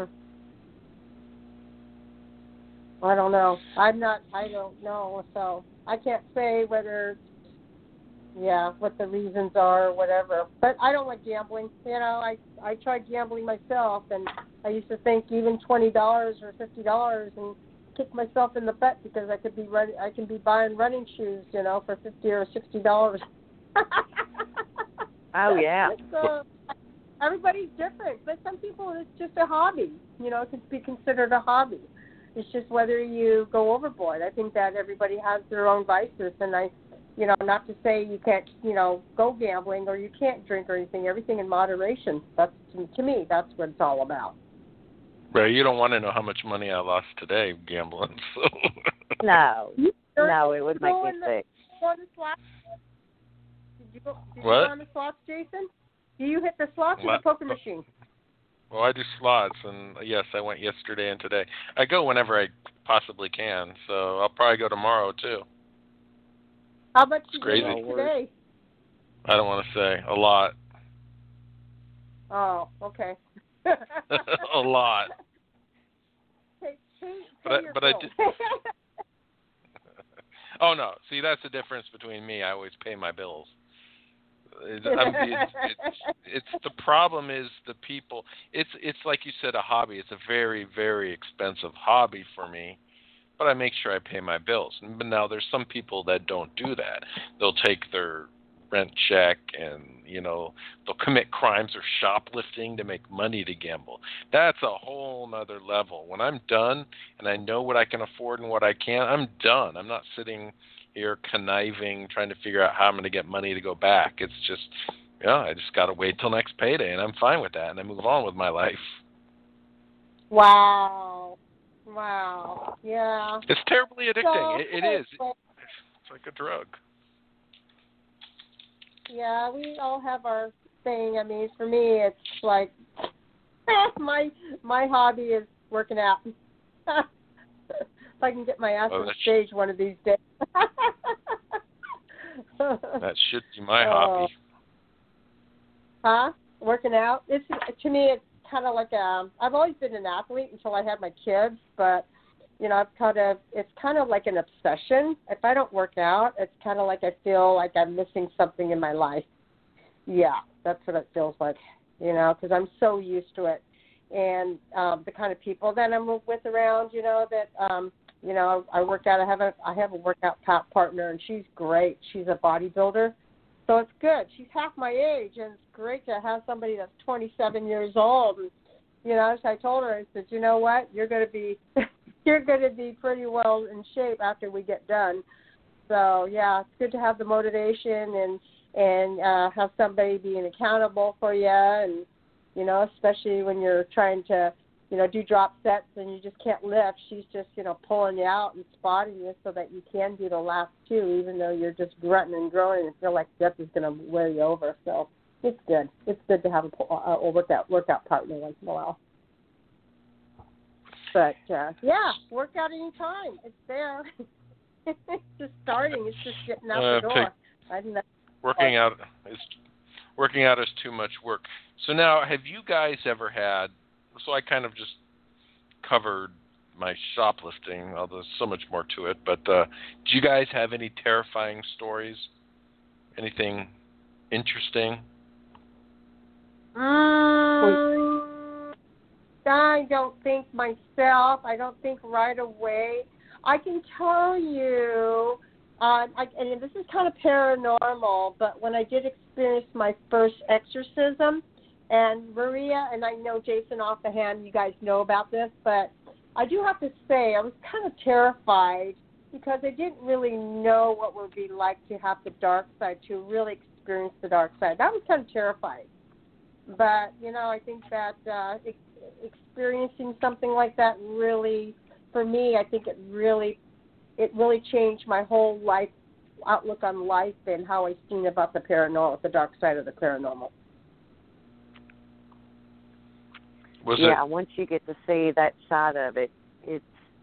I don't know. I'm not. I don't know. So I can't say whether, yeah, what the reasons are or whatever. But I don't like gambling. You know, I I tried gambling myself, and I used to think even twenty dollars or fifty dollars and kick myself in the butt because I could be run, I can be buying running shoes, you know, for fifty or sixty dollars. Oh yeah. So everybody's different, but some people it's just a hobby. You know, it can be considered a hobby. It's just whether you go overboard. I think that everybody has their own vices, and I, you know, not to say you can't, you know, go gambling or you can't drink or anything. Everything in moderation. That's to me. That's what it's all about. Right, you don't want to know how much money I lost today gambling. So. No, You- no, it would you make go me in the- sick. go on the slots? Did you go? Did What? you go on the slots, Jason? Do you hit the slots or What? the poker machine? Well, I do slots, and yes, I went yesterday and today. I go whenever I possibly can, so I'll probably go tomorrow too. How much did crazy. you make today? I don't want to say a lot. Oh, okay. A lot. Take, take, but I, but I did. Oh no! See, that's the difference between me. I always pay my bills. It's, I'm, it's, it's, it's the problem is the people. It's it's like you said, a hobby. It's a very very expensive hobby for me, but I make sure I pay my bills. But now there's some people that don't do that. They'll take their rent check and, you know, they'll commit crimes or shoplifting to make money to gamble. That's a whole nother level. When I'm done and I know what I can afford and what I can't, I'm done. I'm not sitting here conniving, trying to figure out how I'm going to get money to go back. It's just, yeah, I just got to wait till next payday, and I'm fine with that, and I move on with my life. Wow. Wow. Yeah. It's terribly addicting. So, it, it is. It's like a drug. Yeah, we all have our thing. I mean, for me, it's like my my hobby is working out. If I can get my ass oh, on stage one of these days. That should be my uh, hobby. Huh? Working out? It's to me, it's kind of like a. I've always been an athlete until I had my kids, but you know, I've kind of, it's kind of like an obsession. If I don't work out, it's kind of like I feel like I'm missing something in my life. Yeah, that's what it feels like, you know, because I'm so used to it. And um, the kind of people that I'm with around, you know, that, um, you know, I work out. I have a, I have a workout partner, and she's great. She's a bodybuilder. So it's good. She's half my age, and it's great to have somebody that's twenty-seven years old. And, you know, so I told her, I said, you know what, you're going to be... you're going to be pretty well in shape after we get done. So, yeah, it's good to have the motivation and and uh, have somebody being accountable for you, and, you know, especially when you're trying to, you know, do drop sets and you just can't lift. She's just, you know, pulling you out and spotting you so that you can do the last two, even though you're just grunting and groaning and feel like death is going to wear you over. So it's good. It's good to have a, a workout, workout partner once in a while. But, uh, yeah, work out any time. It's there. It's just starting. It's just getting out uh, the door. I didn't know. Working out is working out is too much work. So now, have you guys ever had, so I kind of just covered my shoplifting, although there's so much more to it, but uh, do you guys have any terrifying stories? Anything interesting? Um, I don't think myself. I don't think right away. I can tell you, um, I, and this is kind of paranormal, but when I did experience my first exorcism, and Maria, and I know Jason off the hand, you guys know about this, but I do have to say I was kind of terrified because I didn't really know what it would be like to have the dark side, to really experience the dark side. That was kind of terrifying. But, you know, I think that uh, ex- experiencing something like that really, for me, I think it really, it really changed my whole life, outlook on life and how I seen about the paranormal, the dark side of the paranormal. Was yeah, it? once you get to see that side of it, it's,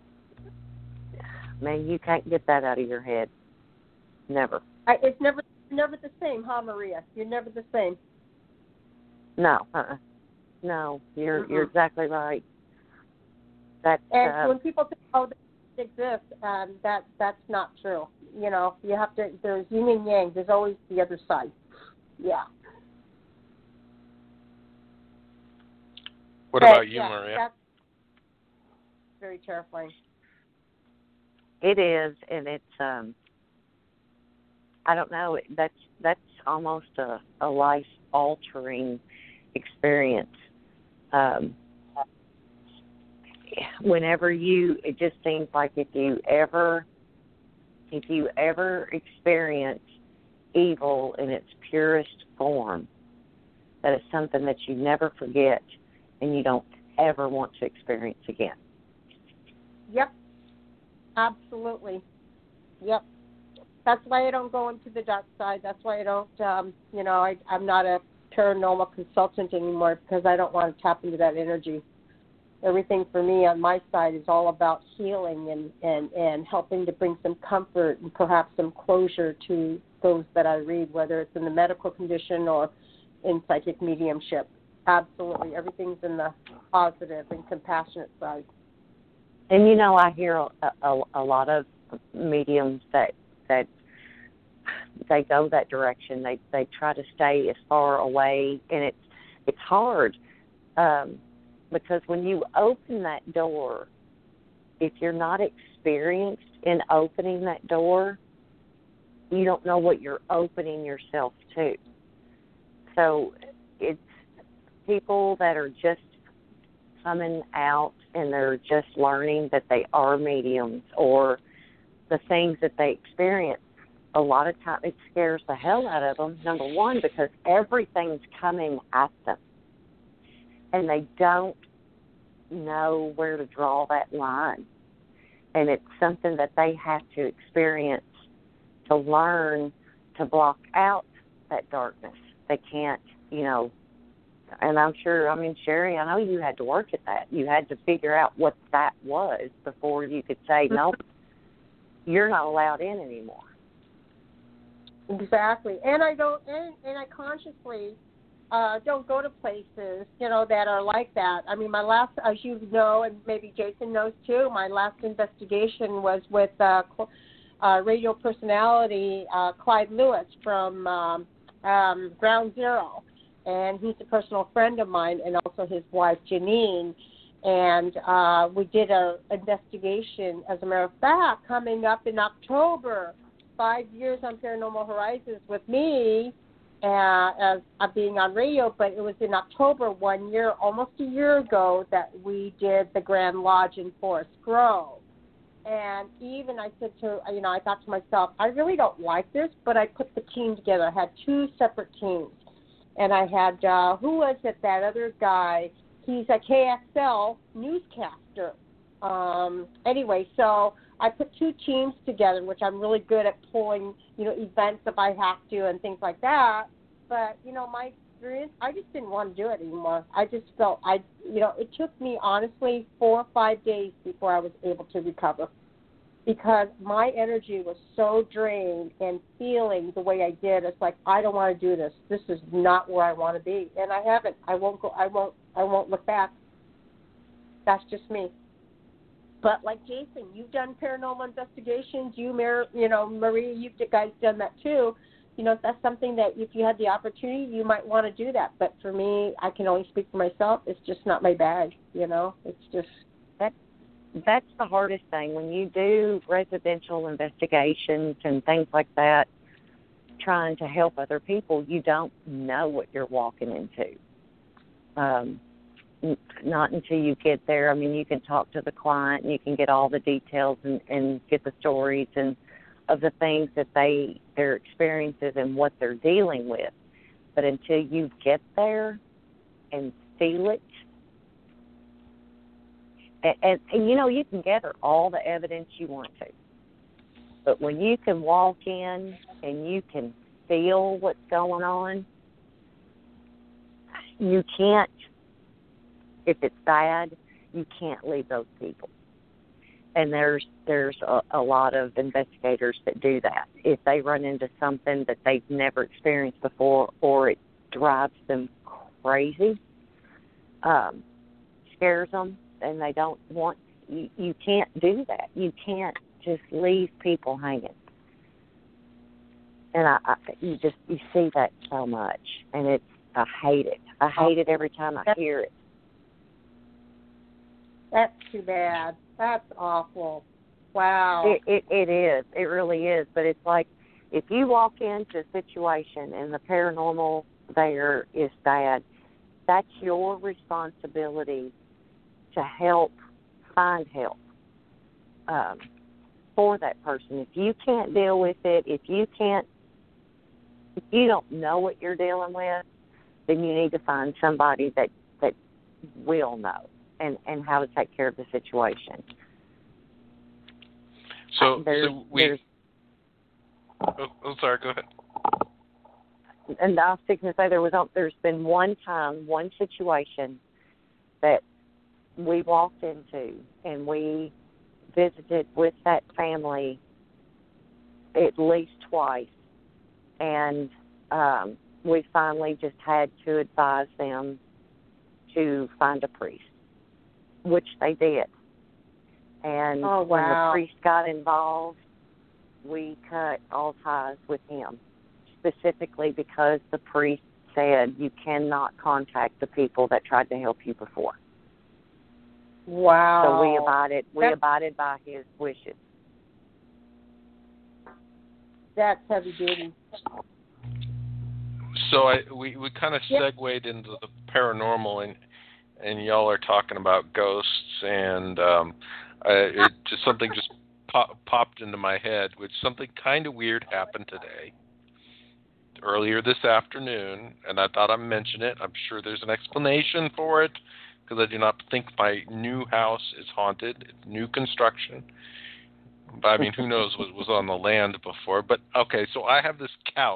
man, you can't get that out of your head. Never. I, it's never, never the same, huh, Maria? You're never the same. No, uh-uh. no, you're Mm-mm. you're exactly right. That And uh, when people think, oh, this exists, um, that that's not true. You know, you have to. There's yin and yang. There's always the other side. Yeah. What But, about you, yeah, Maria? That's very terrifying. it is, and it's um, I don't know. That's that's almost a, a life altering experience. Um, whenever you, it just seems like if you ever, if you ever experience evil in its purest form, that is something that you never forget and you don't ever want to experience again. Yep. Absolutely. Yep. That's why I don't go into the dark side. That's why I don't, um, you know, I, I'm not a paranormal consultant anymore because I don't want to tap into that energy. Everything for me on my side is all about healing and, and, and helping to bring some comfort and perhaps some closure to those that I read, whether it's in the medical condition or in psychic mediumship. Absolutely. Everything's in the positive and compassionate side. And you know, I hear a, a, a lot of mediums that that they go that direction. They they try to stay as far away, and it's it's hard um, because when you open that door, if you're not experienced in opening that door, you don't know what you're opening yourself to. So it's people that are just coming out and they're just learning that they are mediums, or the things that they experience. A lot of times it scares the hell out of them, number one, because everything's coming at them. And they don't know where to draw that line. And it's something that they have to experience to learn to block out that darkness. They can't, you know, and I'm sure, I mean, Sherry, I know you had to work at that. You had to figure out what that was before you could say, nope, you're not allowed in anymore. Exactly. And I don't, and, and I consciously uh, don't go to places, you know, that are like that. I mean, my last, as you know, and maybe Jason knows too, my last investigation was with uh, uh, radio personality uh, Clyde Lewis from um, um, Ground Zero. And he's a personal friend of mine, and also his wife, Janine. And uh, we did an investigation, as a matter of fact, coming up in October, five years on Paranormal Horizons with me, uh, as uh, being on radio, but it was in October one year, almost a year ago, that we did the Grand Lodge in Forest Grove. And even I said to, you know, I thought to myself, I really don't like this, but I put the team together. I had two separate teams. And I had, uh, who was it, that other guy? He's a K X L newscaster. Um, anyway, so I put two teams together, which I'm really good at pulling, you know, events if I have to and things like that. But, you know, my experience, I just didn't want to do it anymore. I just felt, I, you know, it took me, honestly, four or five days before I was able to recover. Because my energy was so drained and feeling the way I did, it's like, I don't want to do this. This is not where I want to be, and I haven't. I won't go. I won't. I won't look back. That's just me. But like Jason, you've done paranormal investigations. You, Mar- you know, Marie, you guys done that too. You know, if that's something that if you had the opportunity, you might want to do that. But for me, I can only speak for myself. It's just not my bag. You know, it's just that. That's the hardest thing. When you do residential investigations and things like that, trying to help other people, you don't know what you're walking into. Um, not until you get there. I mean, you can talk to the client and you can get all the details and, and get the stories and of the things that they, their experiences and what they're dealing with. But until you get there and feel it, And, and, and, you know, you can gather all the evidence you want to. But when you can walk in and you can feel what's going on, you can't, if it's bad, you can't leave those people. And there's there's a, a lot of investigators that do that. If they run into something that they've never experienced before or it drives them crazy, um, scares them, and they don't want, you, you can't do that. You can't just leave people hanging. And I, I you just, you see that so much, and it's, I hate it. I hate it every time I hear it. That's too bad. That's awful. Wow. It, it, it is. It really is. But it's like, if you walk into a situation and the paranormal there is bad, that's your responsibility to help find help um, for that person. If you can't deal with it, if you can't, if you don't know what you're dealing with, then you need to find somebody that, that will know and, and how to take care of the situation. So, there's, so we... Oh, oh, sorry, go ahead. And I was going to say there was, there's been one time, one situation that we walked into and we visited with that family at least twice, and um, we finally just had to advise them to find a priest, which they did. And Oh, when the wow. priest got involved, we cut all ties with him, specifically because the priest said you cannot contact the people that tried to help you before. Wow. So we abided we That's- abided by his wishes. That's heavy duty. So I we, we kind of Yep. segued into the paranormal, and and y'all are talking about ghosts, and um, I, it just something just pop, popped into my head, which something kind of weird happened today, earlier this afternoon, and I thought I'd mention it. I'm sure there's an explanation for it, because I do not think my new house is haunted. It's new construction. But I mean, who knows what was on the land before. But okay, so I have this couch,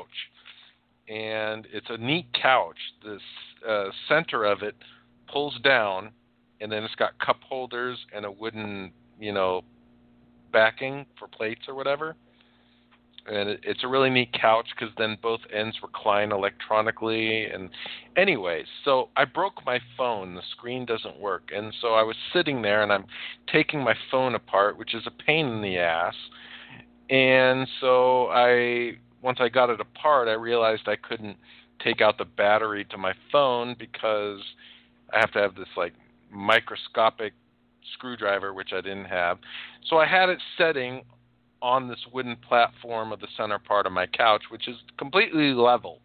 and it's a neat couch. This uh, center of it pulls down, and then it's got cup holders and a wooden, you know, backing for plates or whatever. And it, it's a really neat couch because then both ends recline electronically. And anyways, so I broke my phone. The screen doesn't work. And so I was sitting there, and I'm taking my phone apart, which is a pain in the ass. And so I, once I got it apart, I realized I couldn't take out the battery to my phone because I have to have this, like, microscopic screwdriver, which I didn't have. So I had it setting on this wooden platform of the center part of my couch, which is completely level.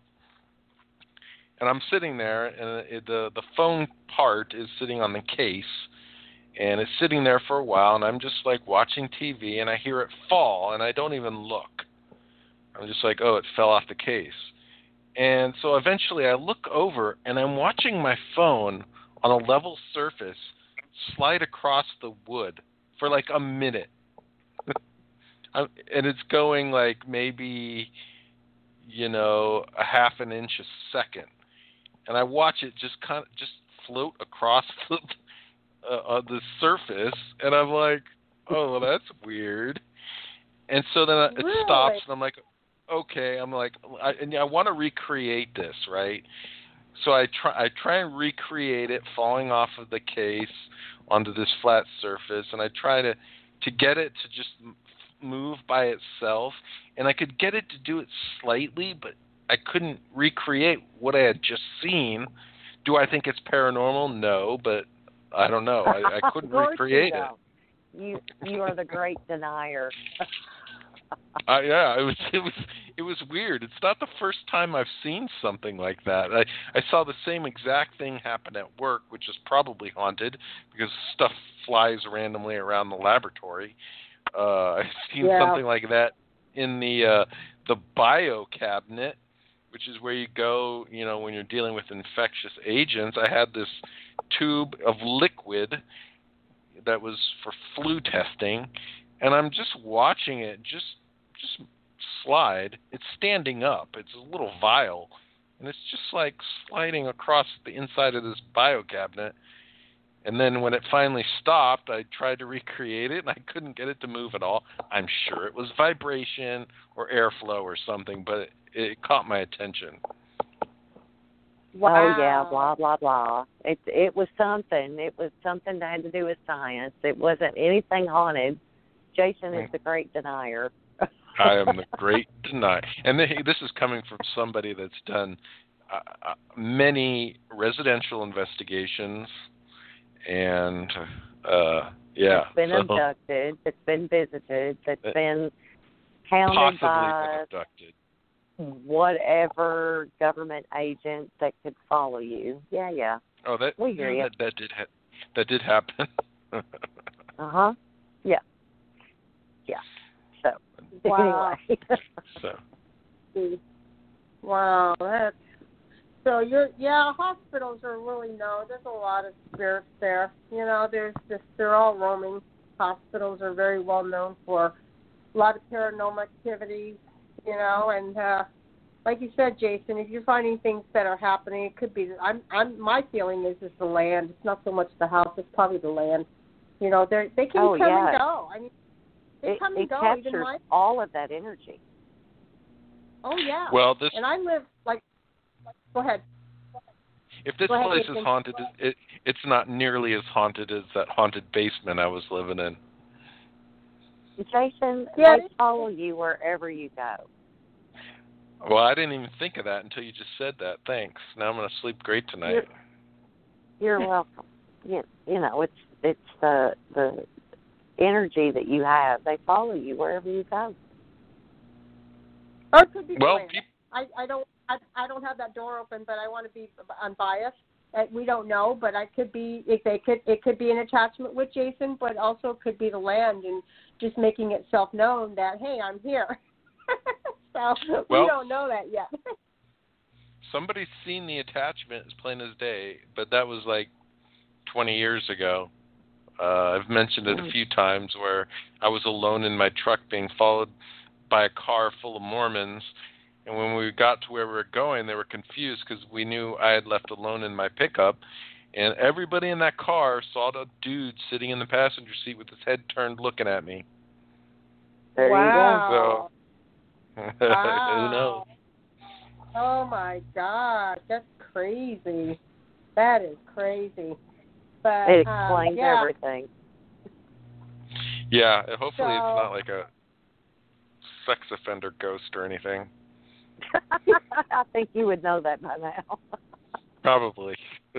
And I'm sitting there, and it, the the phone part is sitting on the case, and it's sitting there for a while, and I'm just like watching T V, and I hear it fall, and I don't even look. I'm just like, oh, it fell off the case. And so eventually I look over, and I'm watching my phone on a level surface slide across the wood for like a minute. I'm, and it's going like maybe, you know, a half an inch a second. And I watch it just kind of just float across the, uh, uh, the surface, and I'm like, oh, well, that's weird. And so then it Really? stops, and I'm like, okay. I'm like, I, and I want to recreate this, right? So I try, I try and recreate it falling off of the case onto this flat surface, and I try to, to get it to just move by itself, and I could get it to do it slightly, but I couldn't recreate what I had just seen. Do I think it's paranormal? No, but I don't know. I, I couldn't Of course recreate you it. don't. You you are the great denier. Uh, yeah, it was it was it was weird. It's not the first time I've seen something like that. I I saw the same exact thing happen at work, which is probably haunted because stuff flies randomly around the laboratory. Uh, I've seen Yeah. something like that in the uh, the bio cabinet, which is where you go, you know, when you're dealing with infectious agents. I had this tube of liquid that was for flu testing, and I'm just watching it just just slide. It's standing up. It's a little vial, and it's just like sliding across the inside of this bio cabinet. And then when it finally stopped, I tried to recreate it, and I couldn't get it to move at all. I'm sure it was vibration or airflow or something, but it, it caught my attention. Wow. Oh yeah, blah blah blah. It it was something. It was something that had to do with science. It wasn't anything haunted. Jason is the great denier. I am the great denier. And this is coming from somebody that's done uh, many residential investigations. And, uh, yeah. It's been so abducted. It's been visited. It's Uh, been hounded possibly by been abducted. whatever government agent that could follow you. Yeah, yeah. Oh, that We hear you. that, that did ha- that did happen. Uh huh. Yeah. Yeah. So Wow. anyway. so Wow, that's so you're yeah, hospitals are really no, there's a lot of spirits there. You know, there's just they're all roaming. Hospitals are very well known for a lot of paranormal activities, you know, and uh like you said, Jason, if you're finding things that are happening, it could be I'm I'm my feeling is it's the land. It's not so much the house, it's probably the land. You know, they they can Oh, come yeah. and go. I mean they it come it and go. captures Even my all of that energy. oh yeah. well, this And I live like go ahead. if this Go ahead, place Jason. is haunted, it it's not nearly as haunted as that haunted basement I was living in. Jason, Yeah. they follow you wherever you go. Well, I didn't even think of that until you just said that. Thanks. Now I'm going to sleep great tonight. You're, you're welcome. You, you know, it's it's the the energy that you have. They follow you wherever you go. Or it could be Well, planned. peop- I, I don't I, I don't have that door open, but I want to be unbiased. Uh, we don't know, but I could be. If they could, it could be an attachment with Jason, but also could be the land and just making itself known that hey, I'm here. So well, we don't know that yet. Somebody's seen the attachment as plain as day, but that was like twenty years ago. Uh, I've mentioned it a few times where I was alone in my truck being followed by a car full of Mormons. And when we got to where we were going, they were confused because we knew I had left alone in my pickup. And everybody in that car saw the dude sitting in the passenger seat with his head turned looking at me. There Wow. So, Wow. who knows? Oh my God, that's crazy. That is crazy. But It um, explains yeah. everything. Yeah, hopefully So- it's not like a sex offender ghost or anything. I think you would know that by now. Probably.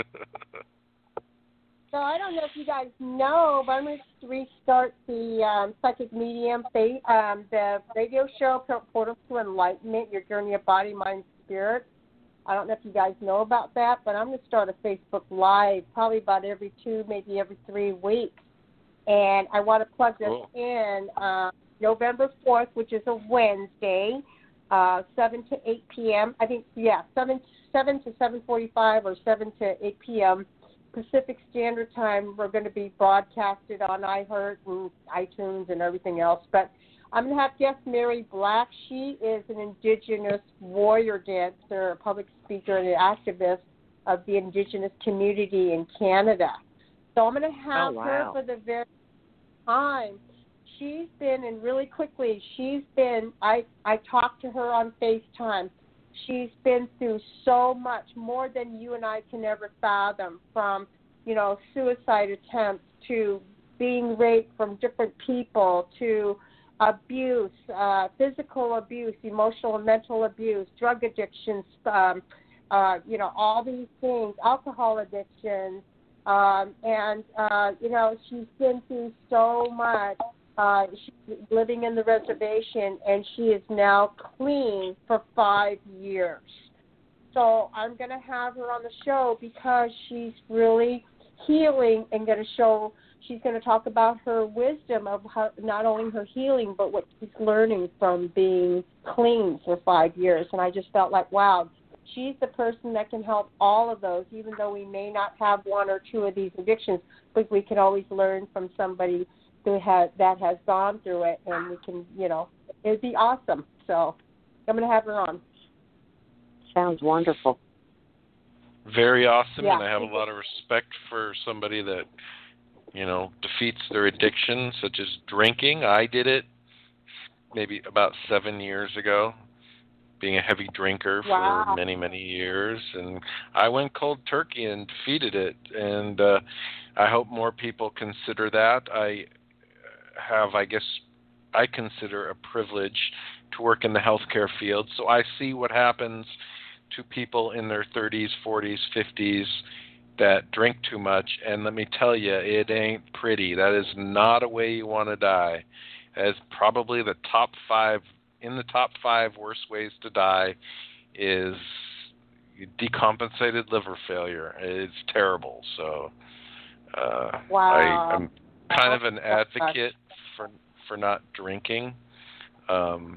So I don't know if you guys know, but I'm going to restart the um, Psychic Medium, fa- um, the radio show, Portals to Enlightenment, Your Journey of Body, Mind, Spirit. I don't know if you guys know about that, but I'm going to start a Facebook Live probably about every two, maybe every three weeks. And I want to plug this Cool. in uh, November fourth, which is a Wednesday, uh, seven to eight p.m. I think, yeah, seven, seven to seven forty-five or seven to eight p.m. Pacific Standard Time. We're going to be broadcasted on iHeart and iTunes and everything else. But I'm going to have guest Mary Black. She is an Indigenous warrior dancer, a public speaker, and an activist of the Indigenous community in Canada. So I'm going to have Oh, wow. her for the very time. She's been, and really quickly, she's been, I, I talked to her on FaceTime. She's been through so much, more than you and I can ever fathom, from, you know, suicide attempts to being raped from different people to abuse, uh, physical abuse, emotional and mental abuse, drug addictions, um, uh, you know, all these things, alcohol addictions, um, and, uh, you know, she's been through so much. Uh, she's living in the reservation, and she is now clean for five years. So I'm going to have her on the show because she's really healing and going to show, she's going to talk about her wisdom of how, not only her healing, but what she's learning from being clean for five years. And I just felt like, wow, she's the person that can help all of those, even though we may not have one or two of these addictions, but we can always learn from somebody who has, that has gone through it, and we can, you know, it'd be awesome. So I'm going to have her on. Sounds wonderful. Very awesome, Yeah. and I have a lot of respect for somebody that, you know, defeats their addiction, such as drinking. I did it maybe about seven years ago, being a heavy drinker Wow. for many, many years, and I went cold turkey and defeated it, and uh, I hope more people consider that. I have, I guess, I consider a privilege to work in the healthcare field, so I see what happens to people in their thirties, forties, fifties that drink too much, and let me tell you, it ain't pretty. That is not a way you want to die. As probably the top five, in the top five worst ways to die is decompensated liver failure. It's terrible. So uh, Wow. I, I'm kind of an advocate for for not drinking, um,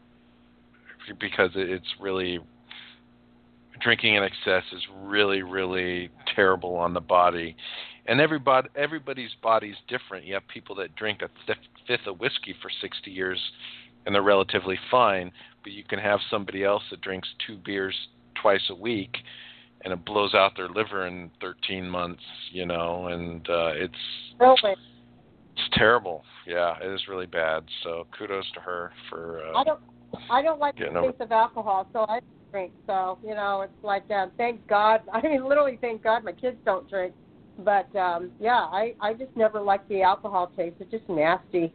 because it's really, drinking in excess is really, really terrible on the body. And everybody, everybody's body's different. You have people that drink a fifth, fifth of whiskey for sixty years, and they're relatively fine. But you can have somebody else that drinks two beers twice a week, and it blows out their liver in thirteen months, you know, and uh, it's Really? it's terrible. Yeah, it is really bad. So kudos to her for. Uh, I don't. I don't like getting the over- taste of alcohol, so I don't drink. So you know, it's like, uh, thank God. I mean, literally, thank God my kids don't drink. But um, yeah, I I just never liked the alcohol taste. It's just nasty.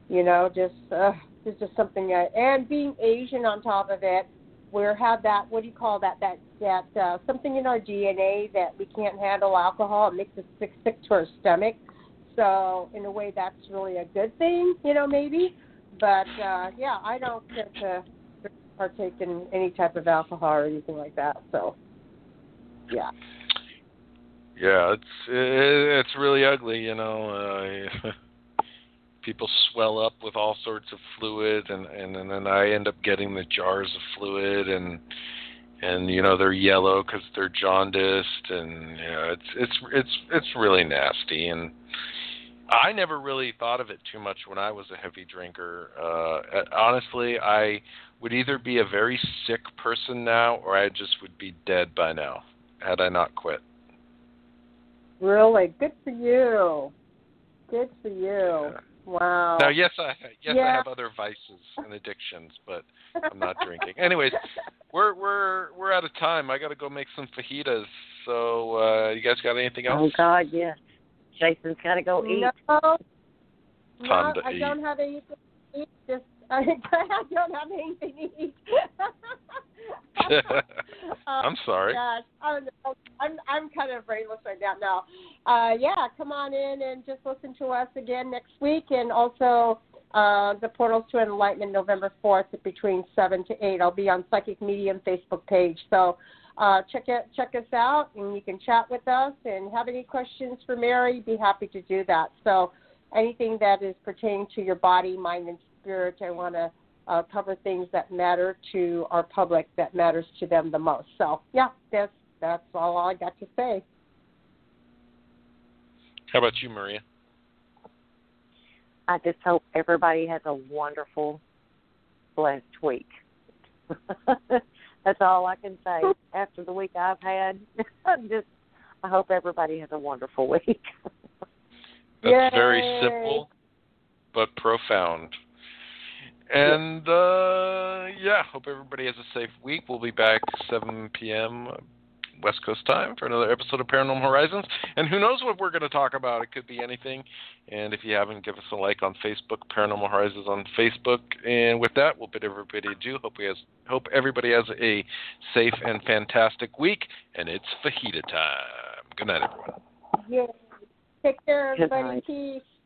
You know, just uh, it's just something that, and being Asian on top of it, we have that, what do you call that, that, that uh, something in our D N A that we can't handle alcohol. It makes us sick, sick to our stomach. So in a way, that's really a good thing, you know, maybe. But, uh, yeah, I don't get to partake in any type of alcohol or anything like that. So, yeah. Yeah, it's it's really ugly, you know. Uh, people swell up with all sorts of fluid, and, and, and then I end up getting the jars of fluid, and and you know they're yellow because they're jaundiced, and you know, it's it's it's it's really nasty. And I never really thought of it too much when I was a heavy drinker. Uh, honestly, I would either be a very sick person now, or I just would be dead by now had I not quit. Really? Good for you. Good for you. Yeah. Wow. Now, yes, I yes yeah. I have other vices and addictions, but I'm not drinking. Anyways, we're we're we're out of time. I got to go make some fajitas. So, uh, you guys got anything else? Oh God, yes. Jason's got to go eat. No, Time no to I eat. don't have anything to eat. Just I don't have anything to eat. I'm sorry. Gosh, I don't know. I'm I'm kind of brainless right now. No, uh, yeah, come on in and just listen to us again next week, and also uh, the Portals to Enlightenment November fourth between seven to eight. I'll be on Psychic Medium Facebook page, so uh, check it check us out, and you can chat with us and have any questions for Mary. Be happy to do that. So anything that is pertaining to your body, mind, and spirit, I want to uh, cover things that matter to our public, that matters to them the most. So yeah, that's. That's all I got to say. How about you, Maria? I just hope everybody has a wonderful, blessed week. That's all I can say. After the week I've had, just I hope everybody has a wonderful week. That's Yay. very simple, but profound. And, uh, yeah, hope everybody has a safe week. We'll be back seven p.m. West Coast time for another episode of Paranormal Horizons. And who knows what we're going to talk about. It could be anything. And if you haven't, give us a like on Facebook, Paranormal Horizons on Facebook. And with that, we'll bid everybody adieu. Hope, we has, hope everybody has a safe and fantastic week. And it's fajita time. Good night, everyone. Yeah. Take care, Good everybody. night. Peace.